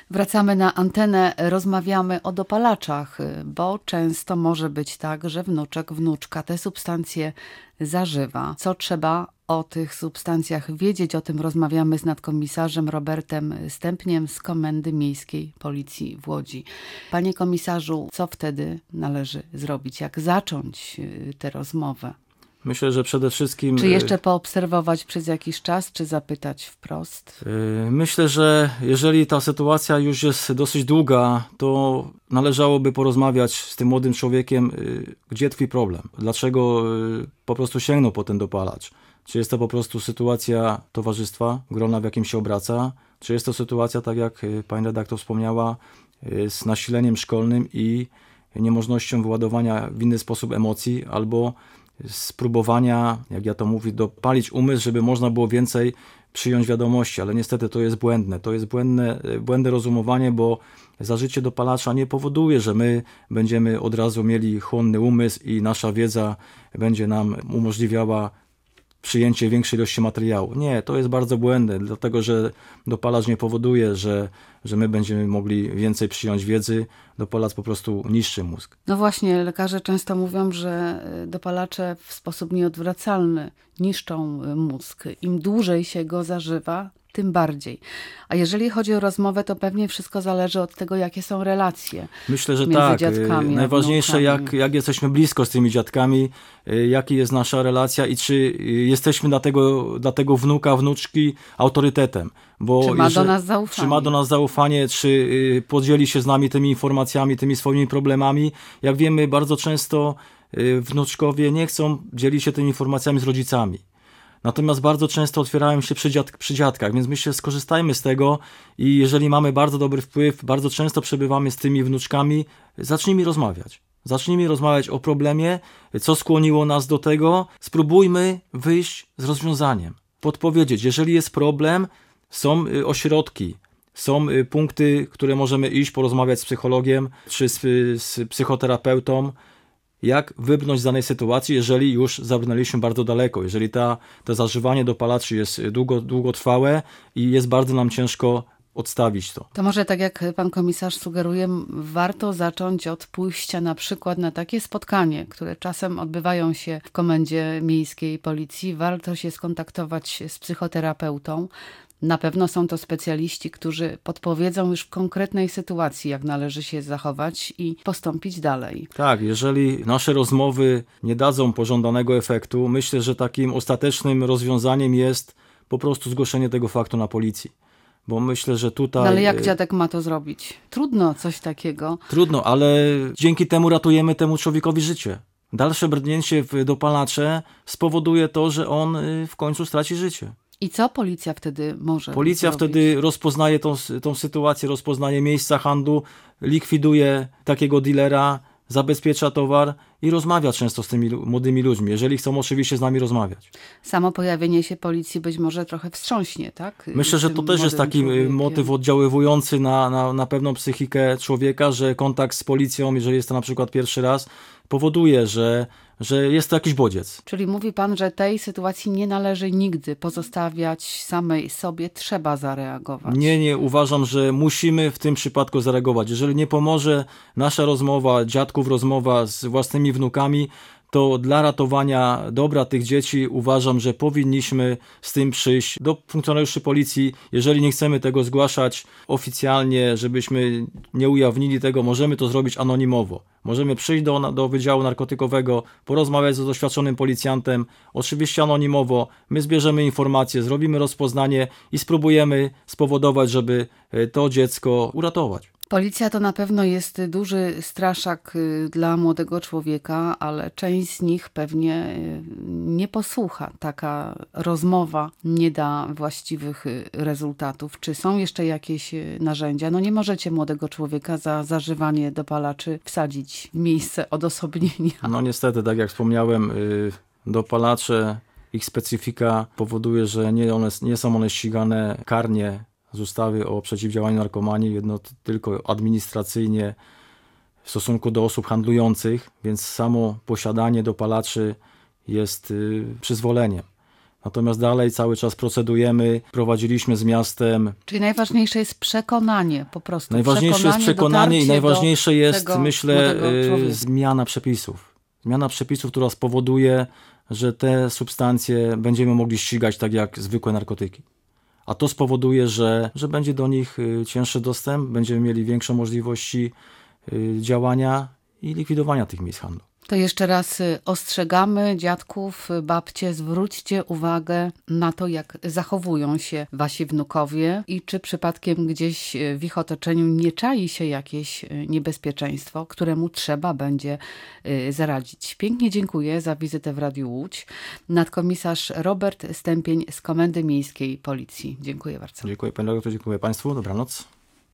Wracamy na antenę, rozmawiamy o dopalaczach, bo często może być tak, że wnuczek, wnuczka te substancje zażywa. Co trzeba o tych substancjach wiedzieć? O tym rozmawiamy z nadkomisarzem Robertem Stępniem z Komendy Miejskiej Policji w Łodzi. Panie komisarzu, co wtedy należy zrobić? Jak zacząć tę rozmowę? Myślę, że przede wszystkim... Czy jeszcze poobserwować przez jakiś czas, czy zapytać wprost? Myślę, że jeżeli ta sytuacja już jest dosyć długa, to należałoby porozmawiać z tym młodym człowiekiem, gdzie tkwi problem. Dlaczego po prostu sięgnął po ten dopalacz? Czy jest to po prostu sytuacja towarzystwa, grona, w jakim się obraca? Czy jest to sytuacja, tak jak pani redaktor wspomniała, z nasileniem szkolnym i niemożnością wyładowania w inny sposób emocji, albo spróbowania, jak ja to mówię, dopalić umysł, żeby można było więcej przyjąć wiadomości, ale niestety to jest błędne. To jest błędne rozumowanie, bo zażycie dopalacza nie powoduje, że my będziemy od razu mieli chłonny umysł i nasza wiedza będzie nam umożliwiała przyjęcie większej ilości materiału. Nie, to jest bardzo błędne, dlatego że dopalacz nie powoduje, że my będziemy mogli więcej przyjąć wiedzy. Dopalacz po prostu niszczy mózg. No właśnie, lekarze często mówią, że dopalacze w sposób nieodwracalny niszczą mózg. Im dłużej się go zażywa, tym bardziej. A jeżeli chodzi o rozmowę, to pewnie wszystko zależy od tego, jakie są relacje. Myślę, że między tak. Dziadkami, najważniejsze, jak jesteśmy blisko z tymi dziadkami, jaka jest nasza relacja i czy jesteśmy dla tego wnuka, wnuczki autorytetem. Bo czy ma do nas zaufanie? Czy ma do nas zaufanie, czy podzieli się z nami tymi informacjami, tymi swoimi problemami. Jak wiemy, bardzo często wnuczkowie nie chcą dzielić się tymi informacjami z rodzicami. Natomiast bardzo często otwierają się przy dziadkach, więc myślę, skorzystajmy z tego i jeżeli mamy bardzo dobry wpływ, bardzo często przebywamy z tymi wnuczkami, zacznijmy rozmawiać. Zacznijmy rozmawiać o problemie, co skłoniło nas do tego, spróbujmy wyjść z rozwiązaniem. Podpowiedzieć, jeżeli jest problem, są ośrodki, są punkty, które możemy iść, porozmawiać z psychologiem czy z psychoterapeutą, jak wybrnąć z danej sytuacji, jeżeli już zabrnęliśmy bardzo daleko, jeżeli to zażywanie dopalaczy jest długotrwałe i jest bardzo nam ciężko odstawić to. To może tak jak pan komisarz sugeruje, warto zacząć od pójścia na przykład na takie spotkanie, które czasem odbywają się w Komendzie Miejskiej Policji. Warto się skontaktować z psychoterapeutą. Na pewno są to specjaliści, którzy podpowiedzą już w konkretnej sytuacji, jak należy się zachować i postąpić dalej. Tak, jeżeli nasze rozmowy nie dadzą pożądanego efektu, myślę, że takim ostatecznym rozwiązaniem jest po prostu zgłoszenie tego faktu na policji. Bo myślę, że tutaj... No ale jak dziadek ma to zrobić? Trudno coś takiego. Trudno, ale dzięki temu ratujemy temu człowiekowi życie. Dalsze brnięcie w dopalacze spowoduje to, że on w końcu straci życie. I co policja wtedy może Policja zrobić? wtedy rozpoznaje tą sytuację, rozpoznaje miejsca handlu, likwiduje takiego dealera, zabezpiecza towar i rozmawia często z tymi młodymi ludźmi, jeżeli chcą oczywiście z nami rozmawiać. Samo pojawienie się policji być może trochę wstrząśnie, tak? Myślę, że to też jest taki motyw oddziaływujący na pewną psychikę człowieka, że kontakt z policją, jeżeli jest to na przykład pierwszy raz, powoduje, że jest to jakiś bodziec. Czyli mówi pan, że tej sytuacji nie należy nigdy pozostawiać samej sobie, trzeba zareagować. Nie, uważam, że musimy w tym przypadku zareagować. Jeżeli nie pomoże nasza rozmowa, dziadków rozmowa z własnymi wnukami, to dla ratowania dobra tych dzieci uważam, że powinniśmy z tym przyjść do funkcjonariuszy policji. Jeżeli nie chcemy tego zgłaszać oficjalnie, żebyśmy nie ujawnili tego, możemy to zrobić anonimowo. Możemy przyjść do Wydziału Narkotykowego, porozmawiać z doświadczonym policjantem, oczywiście anonimowo. My zbierzemy informacje, zrobimy rozpoznanie i spróbujemy spowodować, żeby to dziecko uratować. Policja to na pewno jest duży straszak dla młodego człowieka, ale część z nich pewnie nie posłucha. Taka rozmowa nie da właściwych rezultatów. Czy są jeszcze jakieś narzędzia? No nie możecie młodego człowieka za zażywanie dopalaczy wsadzić w miejsce odosobnienia. No niestety, tak jak wspomniałem, dopalacze, ich specyfika powoduje, że nie są one ścigane karnie z ustawy o przeciwdziałaniu narkomanii, jedno tylko administracyjnie w stosunku do osób handlujących, więc samo posiadanie dopalaczy jest przyzwoleniem. Natomiast dalej cały czas procedujemy, prowadziliśmy z miastem. Czyli najważniejsze jest przekonanie po prostu. Najważniejsze jest przekonanie i najważniejsze jest, myślę, człowieka. zmiana przepisów. Zmiana przepisów, która spowoduje, że te substancje będziemy mogli ścigać tak jak zwykłe narkotyki. A to spowoduje, że będzie do nich cięższy dostęp, będziemy mieli większe możliwości działania i likwidowania tych miejsc handlu. To jeszcze raz ostrzegamy dziadków, babcie, zwróćcie uwagę na to, jak zachowują się wasi wnukowie i czy przypadkiem gdzieś w ich otoczeniu nie czai się jakieś niebezpieczeństwo, któremu trzeba będzie zaradzić. Pięknie dziękuję za wizytę w Radiu Łódź. Nadkomisarz Robert Stępień z Komendy Miejskiej Policji. Dziękuję bardzo. Dziękuję panie redaktorze, dziękuję państwu. Dobranoc.